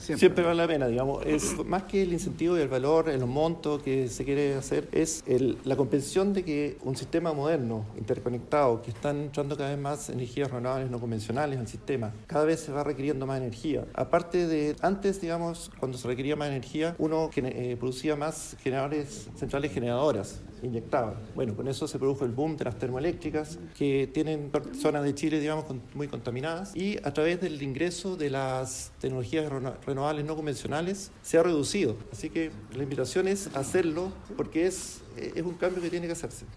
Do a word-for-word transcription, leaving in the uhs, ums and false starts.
Siempre. Siempre vale la pena, digamos. Es más que el incentivo y el valor, el monto que se quiere hacer, es el, la comprensión de que un sistema moderno, interconectado, que están entrando cada vez más energías renovables no convencionales al sistema, cada vez se va requiriendo más energía. Aparte de, antes, digamos, cuando se requería más energía, uno eh, producía más generadores, centrales generadoras, inyectaba. Bueno, con eso se produjo el boom de las termoeléctricas, que tienen zonas de Chile, digamos, muy contaminadas, y a través del ingreso de las tecnologías renovables no convencionales se ha reducido. Así que la invitación es hacerlo porque es, es un cambio que tiene que hacerse.